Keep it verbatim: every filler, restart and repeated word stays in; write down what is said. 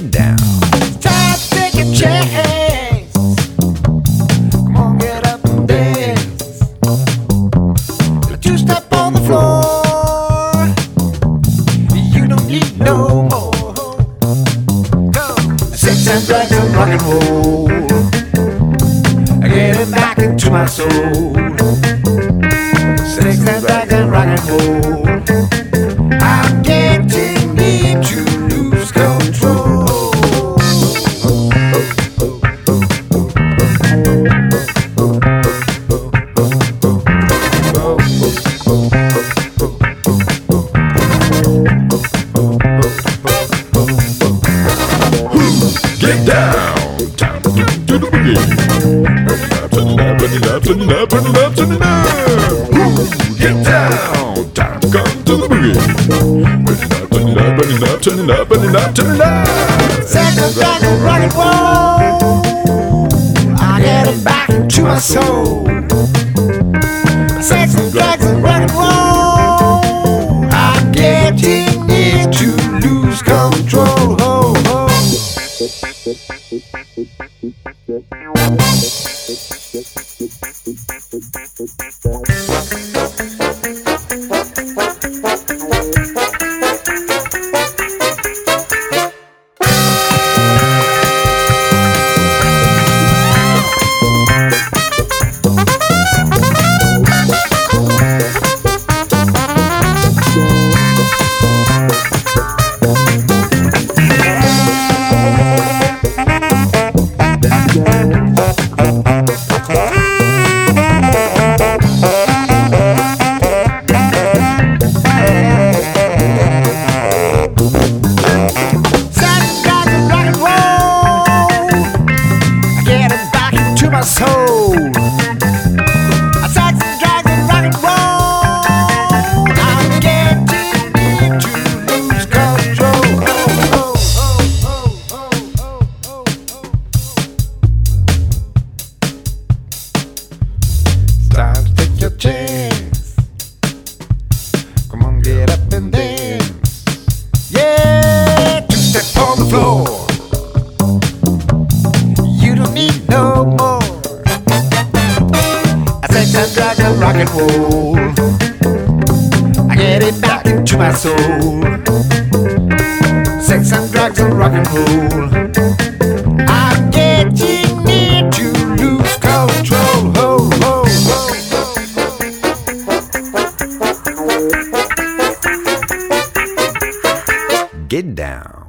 Get down. Time to take a chance. Come on, get up and dance. Let you step on the floor. You don't need no more. Come, sex and drugs and rock and roll. Getting back into my soul. Sex and drugs and rock and roll. I'm getting need to lose control. Get down. Time to get to the boogie. Turn it up, turn it up, turn it up, turn it up, turn it up. Get down. Time to come to the boogie. Turn it up, turn it up, turn it up, turn it up, turn it up. Sex and drugs and rock and roll. I get it back into my soul. Sex and drugs and rock and roll. I'm getting near to lose control. Oh, oh. My soul, I sex and drugs and rock and roll. I'm getting near to lose control. Oh, oh, oh, oh, oh, oh, oh. It's time to take your chance. Come on, get up and dance. Yeah, two step on the floor. You don't need no more. Sex and drugs and rock and roll. I get it back into my soul. Sex and drugs and rock and roll. I'm getting near to lose control. Ho, ho, ho, ho. Get down.